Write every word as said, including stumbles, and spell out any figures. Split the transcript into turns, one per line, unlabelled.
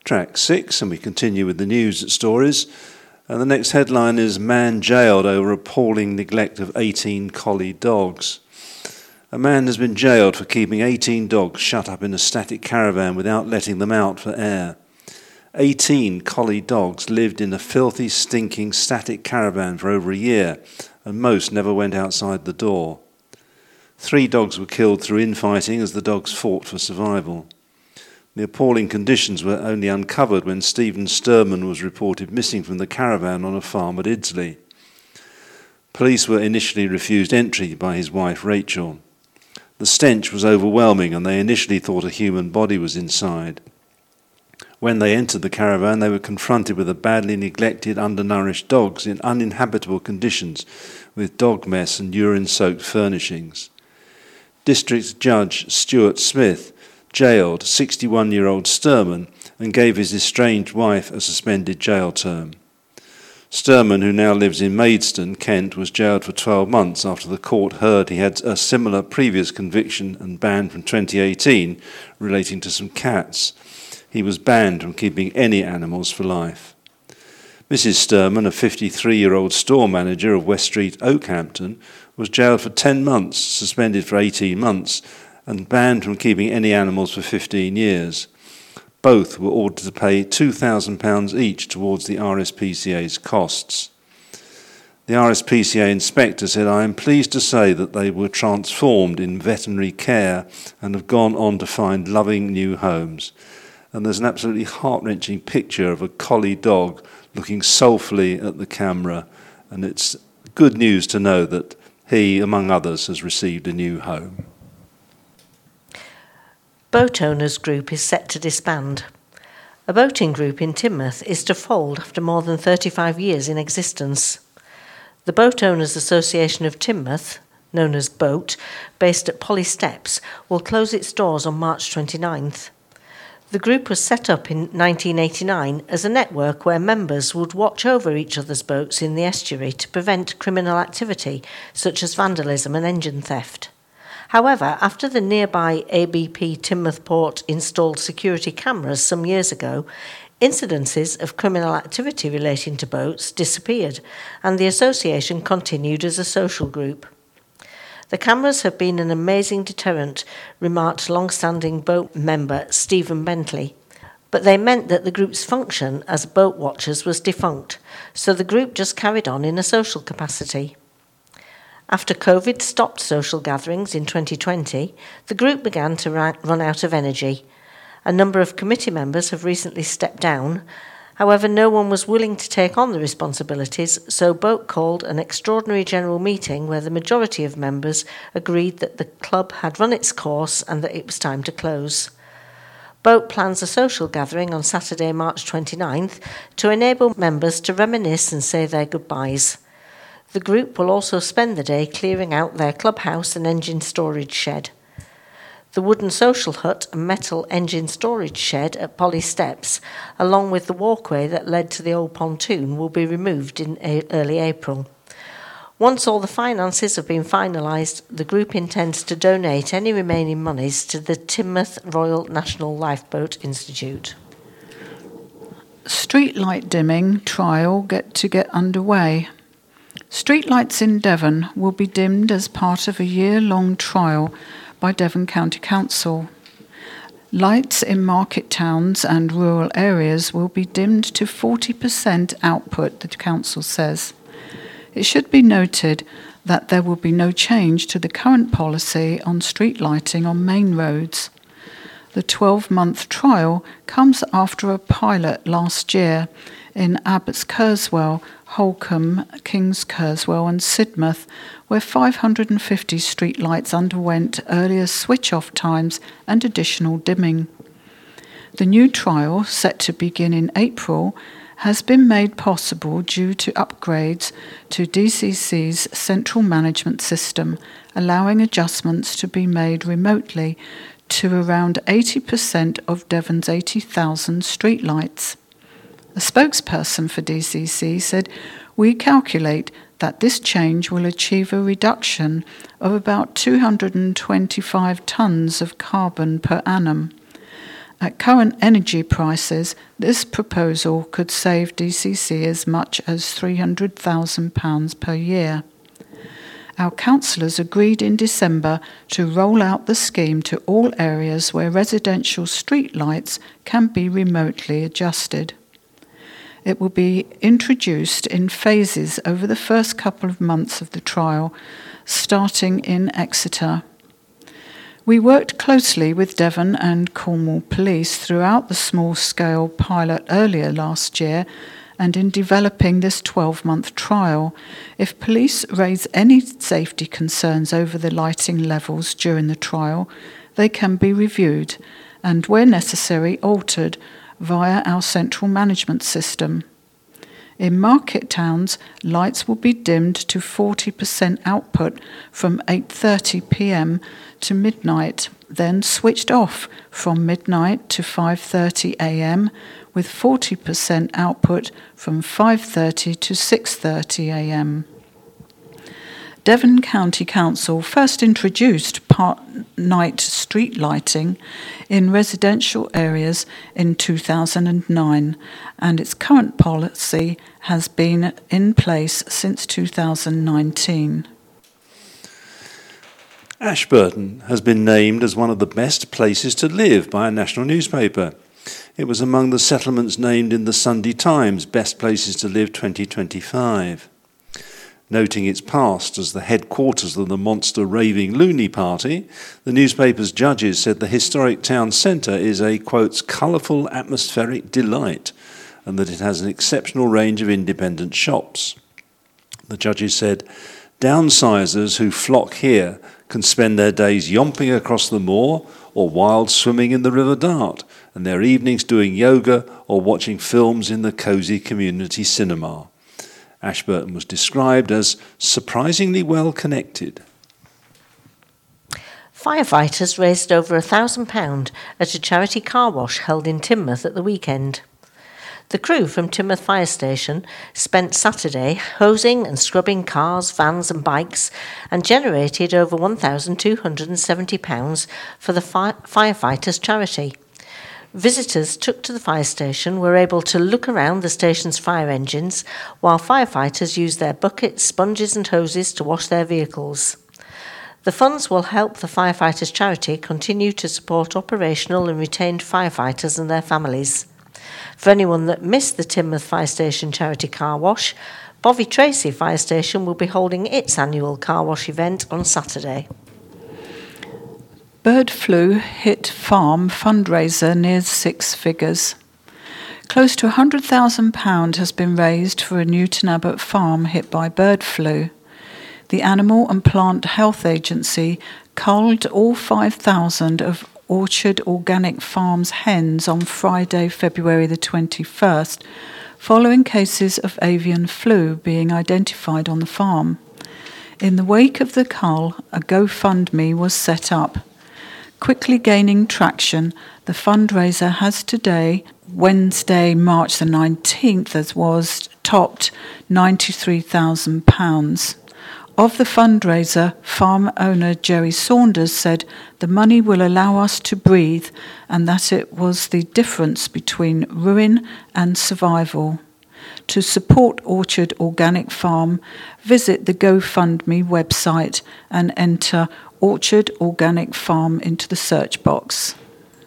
Track six, and we continue with the news stories. And the next headline is Man Jailed Over Appalling Neglect of eighteen Collie Dogs. A man has been jailed for keeping eighteen dogs shut up in a static caravan without letting them out for air. eighteen collie dogs lived in a filthy, stinking, static caravan for over a year, and most never went outside the door. Three dogs were killed through infighting as the dogs fought for survival. The appalling conditions were only uncovered when Stephen Sturman was reported missing from the caravan on a farm at Idsley. Police were initially refused entry by his wife Rachel. The stench was overwhelming and they initially thought a human body was inside. When they entered the caravan, they were confronted with the badly neglected, undernourished dogs in uninhabitable conditions with dog mess and urine-soaked furnishings. District Judge Stuart Smith jailed sixty-one-year-old Sturman and gave his estranged wife a suspended jail term. Sturman, who now lives in Maidstone, Kent, was jailed for twelve months after the court heard he had a similar previous conviction and ban from twenty eighteen relating to some cats. He was banned from keeping any animals for life. Missus Sturman, a fifty-three-year-old store manager of West Street, Oakhampton, was jailed for ten months, suspended for eighteen months, and banned from keeping any animals for fifteen years. Both were ordered to pay two thousand pounds each towards the R S P C A's costs. The R S P C A inspector said, "I am pleased to say that they were transformed in veterinary care and have gone on to find loving new homes." And there's an absolutely heart-wrenching picture of a collie dog looking soulfully at the camera, and it's good news to know that he, among others, has received a new home.
Boat Owners Group is set to disband. A boating group in Teignmouth is to fold after more than thirty-five years in existence. The Boat Owners Association of Teignmouth, known as BOAT, based at Polly Steps, will close its doors on March twenty-ninth. The group was set up in nineteen eighty-nine as a network where members would watch over each other's boats in the estuary to prevent criminal activity such as vandalism and engine theft. However, after the nearby A B P Teignmouth Port installed security cameras some years ago, incidences of criminal activity relating to boats disappeared, and the association continued as a social group. The cameras have been an amazing deterrent, remarked long-standing boat member Stephen Bentley, but they meant that the group's function as boat watchers was defunct, so the group just carried on in a social capacity. After COVID stopped social gatherings in twenty twenty, the group began to run out of energy. A number of committee members have recently stepped down. However, no one was willing to take on the responsibilities, so BOAT called an extraordinary general meeting where the majority of members agreed that the club had run its course and that it was time to close. BOAT plans a social gathering on Saturday, March twenty-ninth, to enable members to reminisce and say their goodbyes. The group will also spend the day clearing out their clubhouse and engine storage shed. The wooden social hut and metal engine storage shed at Polly Steps, along with the walkway that led to the old pontoon, will be removed in early April. Once all the finances have been finalised, the group intends to donate any remaining monies to the Teignmouth Royal National Lifeboat Institute.
Streetlight dimming trial get to get underway. Streetlights in Devon will be dimmed as part of a year-long trial by Devon County Council. Lights in market towns and rural areas will be dimmed to forty percent output, the council says. It should be noted that there will be no change to the current policy on street lighting on main roads. The twelve-month trial comes after a pilot last year in Abbots Kerswell, Holcombe, Kings Kerswell and Sidmouth, where five hundred fifty streetlights underwent earlier switch-off times and additional dimming. The new trial, set to begin in April, has been made possible due to upgrades to D C C's central management system, allowing adjustments to be made remotely to around eighty percent of Devon's eighty thousand streetlights. A spokesperson for D C C said, "We calculate that this change will achieve a reduction of about two hundred twenty-five tonnes of carbon per annum. At current energy prices, this proposal could save D C C as much as three hundred thousand pounds per year. Our councillors agreed in December to roll out the scheme to all areas where residential street lights can be remotely adjusted. It will be introduced in phases over the first couple of months of the trial, starting in Exeter. We worked closely with Devon and Cornwall Police throughout the small-scale pilot earlier last year and in developing this twelve-month trial. If police raise any safety concerns over the lighting levels during the trial, they can be reviewed and, where necessary, altered via our central management system. In market towns, lights will be dimmed to forty percent output from eight thirty p m to midnight, then switched off from midnight to five thirty a m with forty percent output from five thirty to six thirty a m Devon County Council first introduced part-night street lighting in residential areas in two thousand nine, and its current policy has been in place since two thousand nineteen.
Ashburton has been named as one of the best places to live by a national newspaper. It was among the settlements named in the Sunday Times Best Places to Live twenty twenty-five. Noting its past as the headquarters of the monster raving loony party, the newspaper's judges said the historic town centre is a, quote, colourful atmospheric delight, and that it has an exceptional range of independent shops. The judges said, downsizers who flock here can spend their days yomping across the moor or wild swimming in the River Dart, and their evenings doing yoga or watching films in the cosy community cinema. Ashburton was described as surprisingly well connected.
Firefighters raised over a thousand pounds at a charity car wash held in Teignmouth at the weekend. The crew from Teignmouth Fire Station spent Saturday hosing and scrubbing cars, vans and bikes and generated over one thousand two hundred seventy pounds for the fi- firefighters' charity. Visitors took to the fire station were able to look around the station's fire engines while firefighters used their buckets, sponges and hoses to wash their vehicles. The funds will help the firefighters' charity continue to support operational and retained firefighters and their families. For anyone that missed the Teignmouth Fire Station charity car wash, Bovey Tracy Fire Station will be holding its annual car wash event on Saturday.
Bird flu hit farm fundraiser nears six figures. Close to one hundred thousand pounds has been raised for a Newton Abbot farm hit by bird flu. The Animal and Plant Health Agency culled all five thousand of Orchard Organic Farms hens on Friday, February the twenty-first, following cases of avian flu being identified on the farm. In the wake of the cull, a GoFundMe was set up. Quickly gaining traction, the fundraiser has today, Wednesday, March the nineteenth, as was, topped ninety-three thousand pounds. Of the fundraiser, farm owner Jerry Saunders said the money will allow us to breathe and that it was the difference between ruin and survival. To support Orchard Organic Farm, visit the GoFundMe website and enter Orchard Organic Farm into the search box.